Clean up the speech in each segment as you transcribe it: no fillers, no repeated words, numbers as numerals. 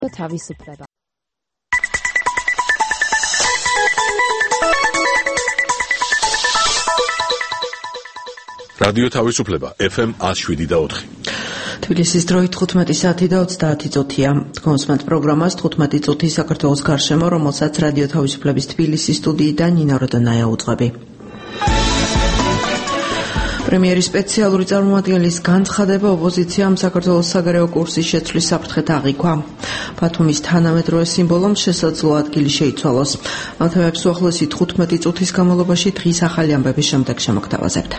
თავისუფლება. რადიო თავისუფლება FM 107.4. თბილისის დროით 15 საათი და 30 წუთია. კონსმენტ პროგრამას 15 წუთი საქართველოს გარშემო, რომელსაც რადიო თავისუფლების თბილისის სტუდიიდან ნინა როდონაია უძღვები. პრემიერის სპეციალური წარმომადგენლის განცხადება ოპოზიციამ საქართველოს საგარეო კურსის შეცვლის საფრთხეთ აღიქვა. ბათუმის თანამედროვე სიმბოლომ შესაძლო ადგილი შეიცვალოს. ამ თემებს უახლოესი 15 წუთის განმავლობაში დღის ახალი ამბების შემდეგ შემოგთავაზებთ.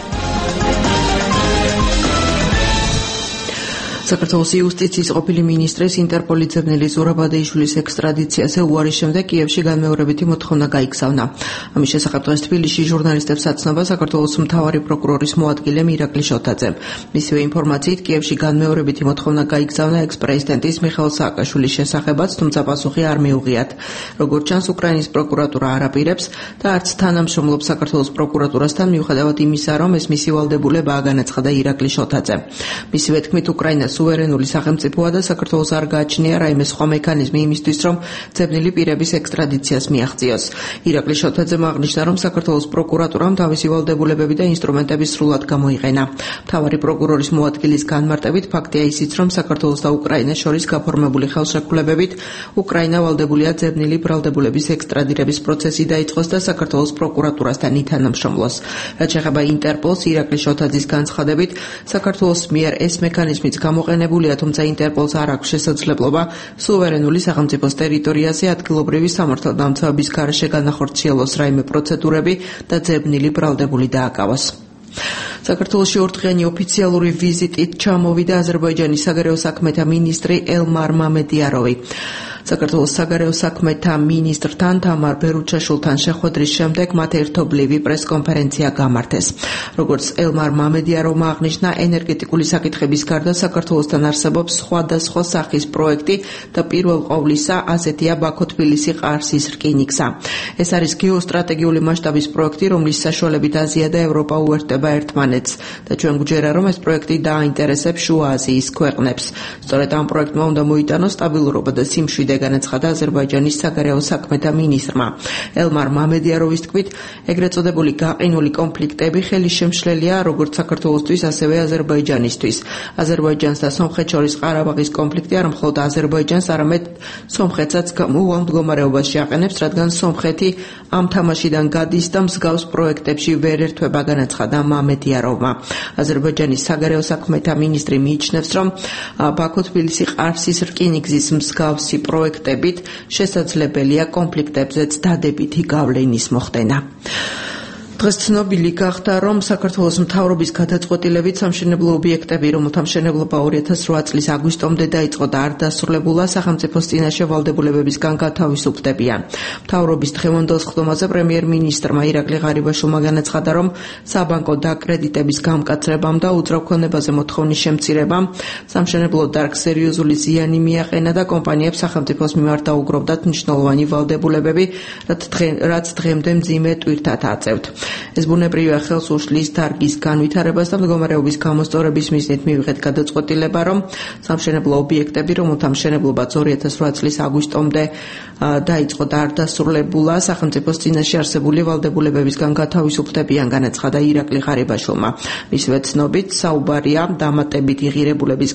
საქართველოს იუსტიციის ყოფილი მინისტრის ინტერპოლის ძებნელი ზურაბ ადეიშვილის ექსტრადიციაზე უარის შემდეგ კიევში განმეორებითი მოთხოვნა გაიგზავნა. ამის შესახებ დღეს თბილისში ჟურნალისტებს აცნობა საქართველოს მთავარი პროკურორის მოადგილე ირაკლი შოთაძემ. მისივე ინფორმაციით კიევში განმეორებითი მოთხოვნა გაიგზავნა ექს-პრეზიდენტის მიხეილ სააკაშვილის შესახებაც, თუმცა პასუხი არ მიუღიათ. როგორც ჩანს, უკრაინის პროკურატურა არ აპირებს და არც თანამშრომლობს საქართველოს პროკურატურასთან, მიუხედავად იმისა, რომ ეს მისი ვალდებულებაა, განაცხადა ირაკლი შოთაძემ. მისივე თქმით, უკრაინა სუვერენული სახელმწიფოა და საქართველოს არ გააჩნია რაიმე სხვა მექანიზმი იმისთვის, რომ ძებნილი პირების ექსტრადიციას მიაღწიოს. ირაკლი შოთაძემ აღნიშნა, რომ საქართველოს პროკურატურამ თავისი ვალდებულებები და ინსტრუმენტები სრულად გამოიყენა. მთავარი პროკურორის მოადგილის განმარტებით ფაქტია ისიც, რომ საქართველოს და უკრაინას შორის გაფორმებული ხელშეკრულებებით უკრაინა ვალდებულია ძებნილი ბრალდებულების ექსტრადირების პროცესი დაიწყოს და საქართველოს პროკურატურასთან ითანამშრომლოს. რაც შეეხება ინტერპოლს, ირაკლი შოთაძის განცხადებით, საქართველოს მიერ ეს მექანიზმიც გამოყენებულია, თუმცა ინტერპოლს არ აქვს შესაძლებლობა სუვერენული სახელმწიფოს ტერიტორიაზე ადგილობრივი სამართალდამცავების გარეშე განახორციელოს რაიმე პროცედურები და ძებნილი ბრალდებული დააკავოს. საქართველოში ორდღიანი ოფიციალური ვიზიტით ჩამოვიდა აზერბაიჯანის საგარეო საქმეთა მინისტრი ელმარ მამედიაროვი. საქართველოს საგარეო საქმეთა მინისტრთან თამარ ბერუჩაშვილთან შეხვედრის შემდეგ მათ ერთობლივი პრესკონფერენცია გამართეს. როგორც ელმარ მამედიაროვმა აღნიშნა, ენერგეტიკული საკითხების გარდა საქართველოსთან არსებობს სხვადასხვა სახის პროექტი და პირველ ყოვლისა ასეთია ბაქო-თბილისი-ყარსის რკინიგზა. ეს არის გეოსტრატეგიული მასშტაბის პროექტი, რომლის საშუალებით აზია და ევროპა უერთდება ერთმანეთს და ჩვენ გვჯერა, რომ ეს პროექტი დააინტერესებს შუა აზიის ქვეყნებს. სწორედ ამ პროექტმა უნდა მოიტანოს სტაბილურობა და სიმშვიდე, განაცხადა აზერბაიჯანის საგარეო საქმეთა მინისტრმა. ელმარ მამედიაროვის თქმით, ეგრეთ წოდებული გაყინული კონფლიქტები ხელისშემშლელია როგორც საქართველოსთვის, ასევე აზერბაიჯანისთვის. აზერბაიჯანს და სომხეთს შორის ყარაბაღის კონფლიქტი არ მხოლოდ აზერბაიჯანს, არამედ სომხეთსაც გამოუვალ მდგომარეობაში აყენებს, რადგან სომხეთი ამ თამაშიდან გადის და მსგავს პროექტებში ვერ ერთვება, განაცხადა მამედიაროვმა. აზერბაიჯანის საგარეო საქმეთა მინისტრი მიიჩნევს, რომ ბაქო-თბილისი-ყარსის რკინიგზის მსგავსი პროექტებით შესაძლებელია კონფლიქტებზეც დადებითი გავლენის მოხდენა. დღეს ცნობილი გახდა, რომ საქართველოს მთავრობის გადაწყვეტილებით სამშენებლო ობიექტები, რომელთა მშენებლობა 2008 წლის აგვისტომდე დაიწყო და არ დასრულებულა, სახელმწიფოს წინაშე ვალდებულებებისგან გათავისუფლდებიან. მთავრობის დღევანდელ სხდომაზე პრემიერ-მინისტრმა ირაკლი ღარიბაშვილმა განაცხადა, რომ საბანკო დაკრედიტების გამკაცრებამ და უძრავქონებაზე მოთხოვნის შემცირებამ სამშენებლო დარგს სერიოზული ზიანი მიაყენა და კომპანიებს სახელმწიფოს მიმართ დაუგროვდათ მნიშვნელოვანი ვალდებულებები, რაც დღემდე მძიმე ტვირთად აწევთ. ეს ბუნებრივია ხელს უშლის დარგის განვითარებას და მდგომარეობის გამოსწორების მიზნით მივიღეთ გადაწყვეტილება, რომ სამშენებლო ობიექტები, რომელთა მშენებლობაც 2008 წლის აგვისტომდე დაიწყო და არ დასრულებულა, სახელმწიფოს წინაშე არსებული ვალდებულებებისგან გათავისუფლდებიან, განაცხადა ირაკლი ღარიბაშვილმა. მისივე ცნობით, საუბარია დამატებითი ღირებულების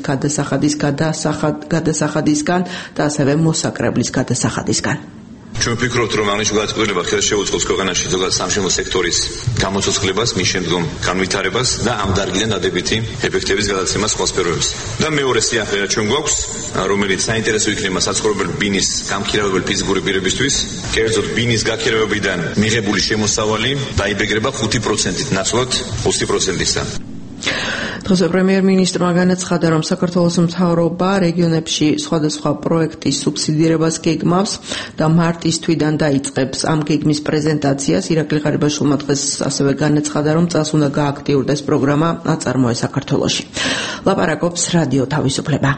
გადასახადისგან და ასევე მოსაკრებლის გადასახადისგან. ჩვენ ვფიქრობთ, რომ აღნიშნულ გადაწყვეტილება ხელს შეუწყობს ქვეყანაში ზოგადად სამშენებლო სექტორის გამოცოცხლებას, მის შემდგომ განვითარებას და ამ დარგიდან დადებითი ეფექტების გადაცემას სხვა სფეროებში. და მეორე სიახლე რაც ჩვენ გვაქვს, რომელიც საინტერესო იქნება საცხოვრებელი ბინის გამქირავებელი ფიზიკური პირებისთვის, კერძოდ ბინის გაქირავებიდან მიღებული შემოსავალი დაიბეგრება 5%-ით, ნაცვლად 20%-ისა. დღეს პრემიერ-მინისტრმა განაცხადა, რომ საქართველოს მთავრობა რეგიონებში სხვადასხვა პროექტის სუბსიდირებას გეგმავს და მარტის თვიდან დაიწყებს ამ გეგმის პრეზენტაციას. ირაკლი ღარიბაშვილმა დღეს ასევე განაცხადა, რომ წელს უნდა გააქტიურდეს პროგრამა აწარმოე საქართველოში. ლაპარაკობს რადიო თავისუფლება.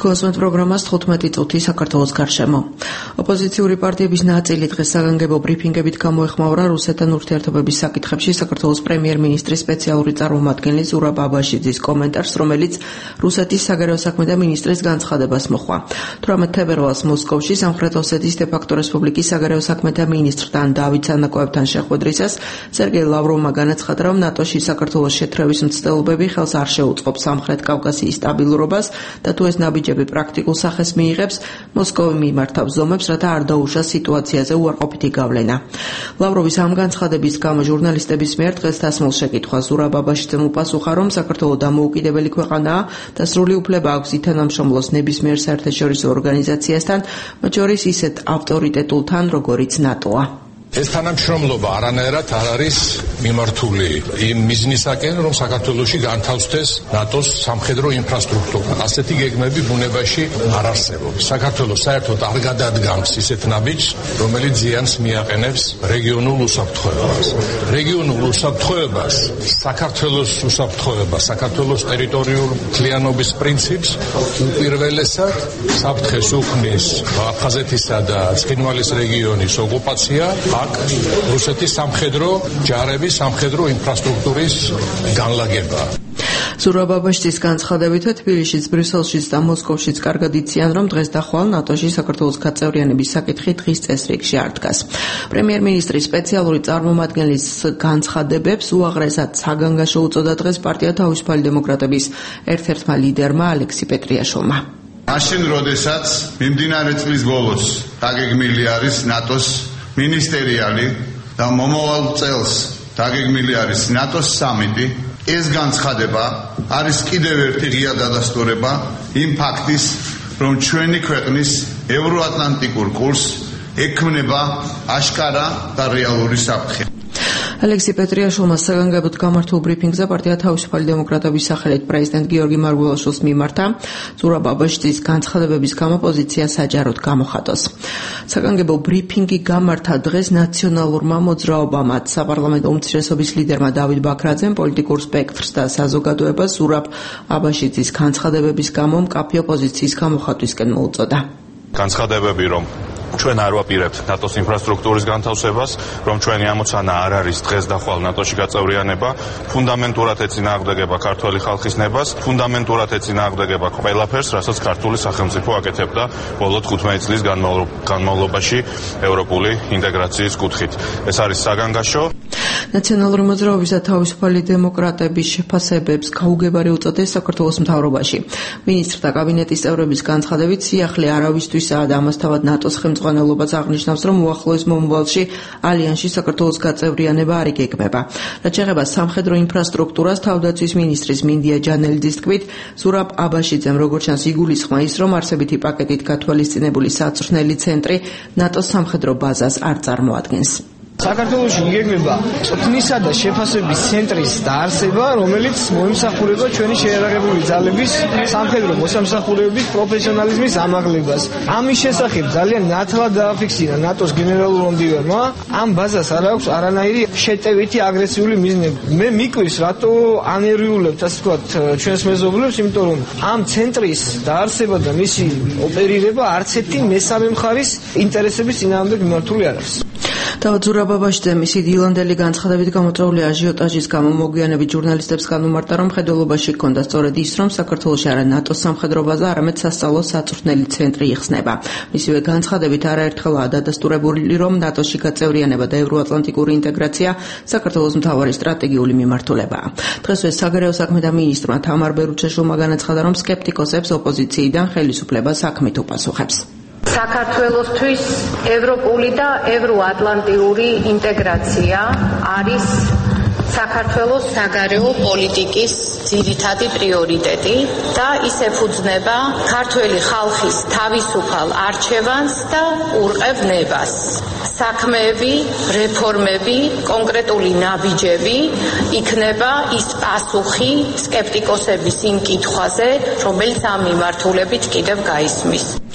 Თქვენს პროგრამას 15 წუთი საქართველოს გარშემო. ოპოზიციური პარტიების ნაწილი დღეს საგანგებო ბრიფინგებით გამოეხმაურა რუსეთთან ურთიერთობების საკითხებში საქართველოს პრემიერ-მინისტრის სპეციალური წარმომადგენლის ზურაბ აბაშიძის კომენტარს, რომელიც რუსეთის საგარეო საქმეთა მინისტრის განცხადებას მოჰყვა. 18 თებერვალს მოსკოვში სამხრეთ ოსეთის დე-ფაქტო რესპუბლიკის საგარეო საქმეთა მინისტრთან დავით სანაკოევთან შეხვედრისას სერგეი ლავროვმა განაცხადა, რომ ნატოში საქართველოს შეცდომების მცდელობები ხელს არ შეუწყობს სამხრეთ კავკასიის სტაბილურობას და თუ ეს ნაბიჯები პრაქტიკულ სახეს მიიღებს, მოსკოვი მიმართავს ზომებს, რათა არ დაუშვას სიტუაციაზე უარყოფითი გავლენა. ლავროვის ამ განცხადების გამო ჟურნალისტების მიერ დღეს დასმულ შეკითხვას ზურაბ აბაშიძემ უპასუხა, რომ საქართველო დამოუკიდებელი ქვეყანაა და სრული უფლება აქვს ითანამშრომლოს ნებისმიერ საერთაშორისო ორგანიზაციასთან, მათ შორის ისეთ ავტორიტეტულთან, როგორიც ნატოა. ეს თანამშრომლობა არანაირად არ არის მიმართული იმ მიზნისაკენ, რომ საქართველოში განთავსდეს ნატოს სამხედრო ინფრასტრუქტურა. ასეთი გეგმები ბუნებაში არ არსებობს. საქართველოს საერთოდ არ გადადგამს ისეთ ნაბიჯს, რომელიც ზიანს მიაყენებს რეგიონულ უსაფრთხოებას. რეგიონულ უსაფრთხოებას, საქართველოს უსაფრთხოებას, საქართველოს ტერიტორიულ მთლიანობის პრინციპს უპირველესად საფრთხეს უქმნის აფხაზეთისა და ცხინვალის რეგიონის ოკუპაცია. აქ რუსეთის სამხედრო ჯარების სამხედრო ინფრასტრუქტურის განლაგება. ზურაბ აბაშიძის განცხადებით, თბილისშიც, ბრიუსელშიც და მოსკოვშიც კარგად იციან, რომ დღეს და ხვალ ნატოში საქართველოს გაწევრიანების საკითხი დღის წესრიგში არ დგას. პრემიერ-მინისტრის სპეციალური წარმომადგენლის განცხადებებს უაღრესად საგანგაშო უწოდა დღეს პარტია თავისუფალი დემოკრატების ერთ-ერთმა ლიდერმა ალექსი პეტრიაშვილმა. მაშინ, როდესაც მიმდინარე წლის ბოლოს დაგეგმილი არის ნატოს მინისტერიალი და მომავალ წელს დაგეგმილი არის ნატოს სამიტი, ეს განცხადება არის კიდევ ერთი ღია დადასტურება იმ ფაქტის, რომ ჩვენი ქვეყნის ევროატლანტიკურ კურსს ექმნება აშკარა და რეალური საფრთხე. ალექსი პეტრიაშვილმა საგანგებოდ გამართულ ბრიფინგზე პარტია თავისუფალი დემოკრატების სახელით პრეზიდენტ გიორგი მარგველაშვილს მიმართა ზურაბ აბაშიძის განცხადებების გამო პოზიცია საჯაროდ გამოხატოს. საგანგებო ბრიფინგი გამართა დღეს ნაციონალურმა მოძრაობამ, საპარლამენტო უმცირესობის ლიდერმა დავით ბაქრაძემ, პოლიტიკურ სპექტრს და საზოგადოებას ზურაბ აბაშიძის განცხადებების გამო მკაფიო პოზიციის გამოხატვისკენ მოუწოდა. განცხადებები, რომ ჩვენ არ ვაპირებთ ნატოს ინფრასტრუქტურის განთავსებას, რომ ჩვენი ამოცანა არ არის დღეს და ხვალ ნატოში გაწევრიანება, ფუნდამენტურად ეწინააღმდეგება ქართველი ხალხის ნებას, ფუნდამენტურად ეწინააღმდეგება ყველაფერს, რასაც ქართული სახელმწიფო აკეთებდა ბოლო 15 წლის განმავლობაში ევროპული ინტეგრაციის კუთხით. ეს არის საგანგაშო. ნაციონალური მოძრაობის და თავისუფალი დემოკრატების შეფასებებს გაუგებარი უწოდეს საქართველოს მთავრობაში. მინისტრთა კაბინეტის წევრების განცხადებით, სიახლე არავისთვისაა და ამასთავად ნატოს ხელმძღვანელობაც აღნიშნავს, რომ უახლოეს მომავალში ალიანსში საქართველოს გაწევრიანება არ იგეგმება. რაც შეეხება სამხედრო ინფრასტრუქტურას, თავდაცვის მინისტრის მინდია ჯანელიძის თქმით, ზურაბ აბაშიძემ როგორც ჩანს იგულისხმა ის, რომ არსებითი პაკეტით გათვალისწინებული საწვრთნელი ცენტრი ნატოს სამხედრო ბაზას არ წარმოადგენს. საქართველოში იგეგმება წვრთნისა და შეფასების ცენტრის დაარსება, რომელიც მოიმსახურება ჩვენი შეიარაღებული ძალების სამხედრო მოსამსახურეობის პროფესიონალიზმის ამაღლებას. ამის შესახებ ძალიან ნათლად დააფიქსირა ნატოს გენერალურ მომდივარმა, ამ ბაზას არ აქვს არანაირი შეტევითი აგრესიული მიზნები. მე მიკვირს, რატო ანერიულებთ, ასე ვთქვათ, ჩვენს მეზობლებს, იმიტომ რომ ამ ცენტრის დაარსება და მისი ოპერირება არც ერთი მესამე მხარის ინტერესების წინააღმდეგ მიმართული არ არის. თავად ზურაბ აბაშიძემ მისი დილანდელი განცხადებით გამოწვეული აჟიოტაჟის გამო მოგვიანებით ჟურნალისტებს განუმარტა, რომ მხედველობაში ჰქონდა სწორედ ის, რომ საქართველოში არა ნატოს სამხედრო ბაზა, არამედ სასწავლო საწვრთნელი ცენტრი იხსნება. მისივე განცხადებით არაერთხელაა დადასტურებული, რომ ნატოში გაწევრიანება და ევროატლანტიკური ინტეგრაცია საქართველოს მთავარი სტრატეგიული მიმართულებაა. დღესვე საგარეო საქმეთა მინისტრმა თამარ ბერუჩაშვილმა განაცხადა, რომ სკეპტიკოსებს ოპოზიციიდან ხელისუფლება საქმით უპასუხებს. საქართველოსთვის ევროპული და ევროატლანტიური ინტეგრაცია არის საქართველოს საგარეო პოლიტიკის ძირითადი პრიორიტეტი და ის ეფუძნება ქართველი ხალხის თავისუფალ არჩევანს და ურყევნებას. საქმეები, რეფორმები, კონკრეტული ნაბიჯები იქნება ის პასუხი სკეპტიკოსების იმ კითხვაზე, რომელიც ამ მიმართულებით კიდევ გაისმის.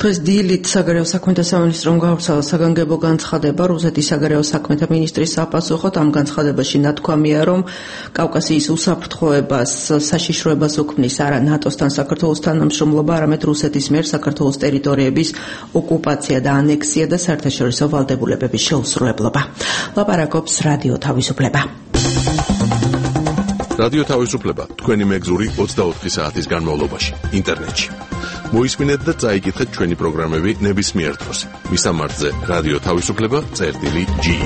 დღეს დილით საგარეო საქმეთა სამინისტრომ გავრცელა საგანგებო განცხადება რუსეთის საგარეო საქმეთა მინისტრის საპასუხოდ. ამ განცხადებაში ნათქვამია, რომ კავკასიის უსაფრთხოებას საშიშროებას უქმნის არა ნატოსთან საქართველოს თანამშრომლობა, არამედ რუსეთის მიერ საქართველოს ტერიტორიების ოკუპაცია და ანექსია და საერთაშორისო ვალდებულებების შეუსრულებლობა. ლაპარაკობს რადიო თავისუფლება. რადიო თავისუფლება თქვენი მეგზური 24 საათის განმავლობაში ინტერნეტში. მოისმინეთ და წაიკითხეთ ჩვენი პროგრამები ნებისმიერ დროს. მისამართზე რადიო თავისუფლება.ge.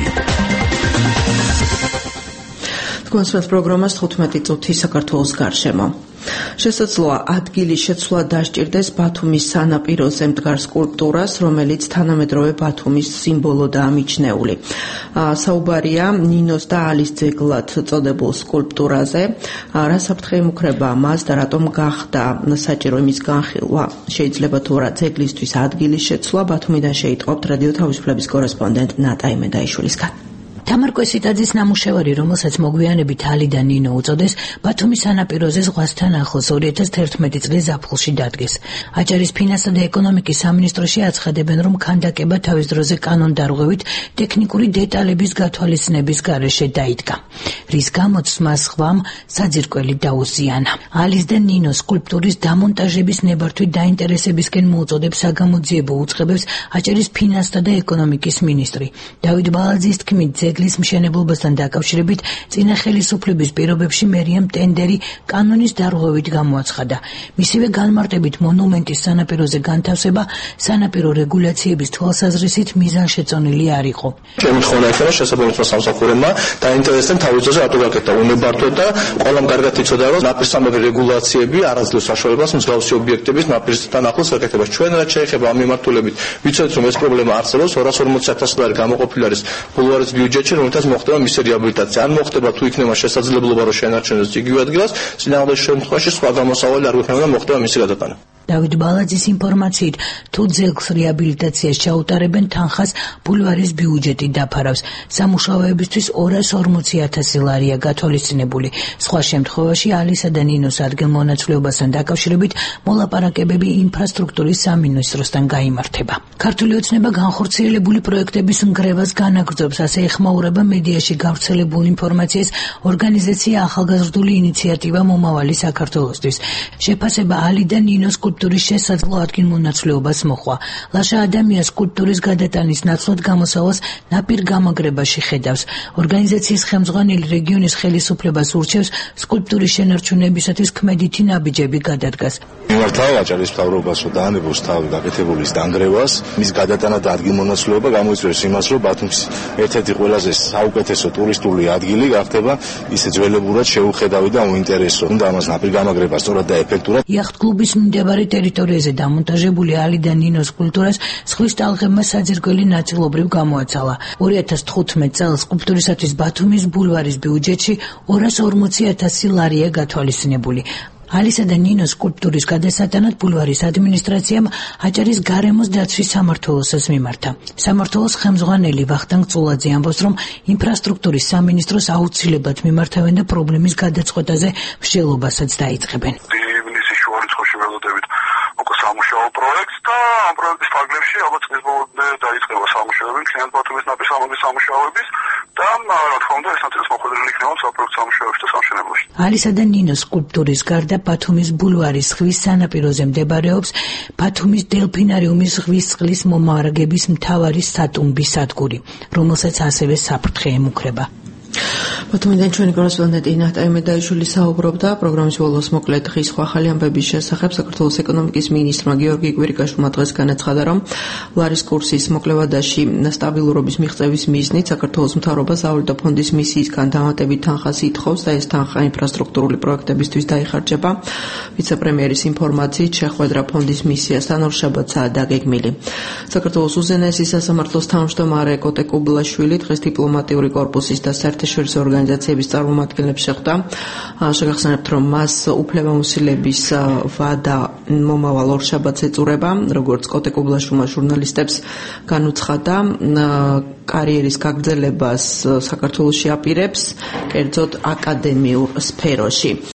თქვენს პროგრამას 15 წუთი საქართველოს გარშემო. შესაძლოა ადგილის შეცვლა დასჭირდეს ბათუმის სანაპიროზე მდგარ სკულპტურას, რომელიც თანამედროვე ბათუმის სიმბოლოდაა მიჩნეული. საუბარია ნინოს და ალის ძეგლად წოდებულ სკულპტურაზე. რა საფრთხე ემუქრება მას და რატომ გახდა საჭირო იმის განხილვა? შეიძლება თუ რა ძეგლისთვის ადგილის შეცვლა? ბათუმიდან შეიტყობთ რადიო თავისუფლების კორესპონდენტ ნატა იმედაიშვილისგან. თამარ კვესიტაძის ნამუშევარი, რომელსაც მოგვიანებით ალი და ნინო უწოდეს, ბათუმის სანაპიროზე ზღვასთან ახლოს 2011 წლის ზაფხულში დადგეს. აჭარის ფინანსთა და ეკონომიკის სამინისტროში აცხადებენ, რომ ქანდაკება თავის დროზე კანონდარღვევით ტექნიკური დეტალების გათვალისწინების გარეშე დაიდგა, რის გამოც მას ხვამ საძირკველი დაუზიანა. ალის და ნინოს სკულპტურის დამონტაჟების ნებართვით დაინტერესებისკენ მოუწოდებს საგამოძიებო უწყებებს აჭარის ფინანსთა და ეკონომიკის მინისტრი. დავით ბალაძის თქმით, ძეგლის მშენებლობასთან დაკავშირებით წინა ხელისუფლების პირობებში მერიამ ტენდერი კანონის დარღვევით გამოაცხადა. მისივე განმარტებით მონუმენტის სანაპიროზე განთავსება სანაპირო რეგულაციების თვალსაზრისით მიზანშეწონილი არ იყო. შემთხვევა იქნება შესაბამისმა სამსახურებმა დაინტერესდნენ თავის დროზე რატო გაკეთდა უნებართვე და ყველამ კარგად იცოდა, რომ ნაპირსამეფე რეგულაციები არაძლევს საშუალებას მსგავსი ობიექტების ნაპირისთან ახლოს გაკეთებას. ჩვენ რაც შეეხება ამ მიმართულებით ვიცოდით, რომ ეს პრობლემა არსებობს. 240,000 დოლარი გამოყოფილი არის ბულვარის ბიუჯეტში, რომელთაც მოხდება მისი რეაბილიტაცია. ან მოხდება თუ იქნება შესაძლებლობა, რომ შეენარჩუნოს იგივე ადგილას, წინააღმდეგ შემთხვევაში სხვა გამოსავალი არ გვექნება და მოხდება მისი გადატანა. დავით ბალაძის ინფორმაციით, თუ ძეგლს რეაბილიტაციას ჩაუტარებენ, თანხას ბულვარის ბიუჯეტი დაფარავს. სამუშაოებისთვის 240,000 ლარია გათვალისწინებული. სხვა შემთხვევაში ალისა და ნინოს ადგილმონაცვლეობასთან დაკავშირებით მოლაპარაკებები ინფრასტრუქტურის სამინისტროსთან გაიმართება. ქართული ოცნება განხორციელებული პროექტების ნგრევას განაგრძობს, ასე ეხმაურება მედიაში გავრცელებულ ინფორმაციას ორგანიზაცია ახალგაზრდული ინიციატივა მომავალი საქართველოსთვის. შეფასება ალი და ნინოს სკულპტურის შესაძლო ადგილმონაცვლეობას მოხვა. ლაშა ადამიანს სკულპტურის გადატანის ნაცვლად გამოსავალს ნაპირ გამაგრებაში ხედავს. ორგანიზაციის ხელმძღვანელი რეგიონის ხელისუფლებას ურჩევს სკულპტურის შენარჩუნებისათვის ქმედითი ნაბიჯები გადადგას. მიმართავ აჭარის მთავრობას, რომ დაანებოს თავი გაკეთებულის დანგრევას, მის გადატანა და ადგილმონაცვლეობა გამოიწვევს იმას, რომ ბათუმის ერთ-ერთი ყველაზე საუკეთესო ტურისტული ადგილი გახდება ისე ძველებურად შეუხედავი და უინტერესო. უნდა ამას ნაპირ გამაგრება სწორად და ეფექტურად. იახტ-კლუბის მიმდებარე ტერიტორიაზე დამონტაჟებული ალი და ნინოს სკულპტურას ზღვის ტალღებმა საძირკველი ნაწილობრივ გამოაცალა. 2015 წელს სკულპტურისათვის ბათუმის ბულვარის ბიუჯეტში 240,000 ლარია გათვალისწინებული. ალისა და ნინოს სკულპტურის გადასატანად ბულვარის ადმინისტრაციამ აჭარის გარემოს დაცვის სამმართველოსაც მიმართა. სამმართველოს ხელმძღვანელი ვახტანგ წულაძე ამბობს, რომ ინფრასტრუქტურის სამინისტროს აუცილებლად მიმართავენ და პრობლემის გადაწყვეტაზე მსჯელობასაც დაიწყებენ. სამუშაო პროექტს და ამ პროექტის ფარგლებში ალბათ წლის ბოლომდე დაიწყება სამუშაოები ქლიანთ ბათუმის ნაპირ სამუშაოების და რა თქმა უნდა ეს ნაწილს მოხვედრილი იქნება საპროექტო სამუშაოებში და სამშენებლოში. ალისა და ნინოს სკულპტურის გარდა ბათუმის ბულვარის ზღვის სანაპიროზე მდებარეობს ბათუმის დელფინარიუმის ზღვის წყლის მომარაგების მთავარი სატუმბი სადგური, რომელსაც ასევე საფრთხე ემუქრება. ბათუმიდან ჩვენი კორესპონდენტი ნატა იმედაიშვილი საუბრობდა პროგრამის ბოლოს მოკლედ დღის სხვა ახალი ამბების შესახებ. საქართველოს ეკონომიკის მინისტრმა გიორგი კვირიკაშვილმა დღეს განაცხადა, რომ ლარის კურსის მოკლევადაში სტაბილურობის მიღწევის მიზნით საქართველოს მთავრობას ავალდა ფონდის მისიისგან დამატებით თანხას ითხოვს და ეს თანხა ინფრასტრუქტურული პროექტებისთვის დაიხარჯება. ვიცე-პრემიერის ინფორმაციით შეხვედრა ფონდის მისიასთან ორშაბათსაა დაგეგმილი. საქართველოს უზენაესი სასამართლოს თავმჯდომარე კოტე კუბლაშვილი დღეს დიპლომატიური კორპუსის და საერთაშორისო ორგანიზაციების წარმომადგენლებს შეხვდა. შეგახსენებთ, რომ მას უფლებამოსილების ვადა მომავალ ორშაბათს ეწურება, როგორც კოტე კუბლაშვილმა ჟურნალისტებს განუცხადა, კარიერის გაგრძელებას საქართველოში აპირებს, კერძოდ აკადემიურ სფეროში.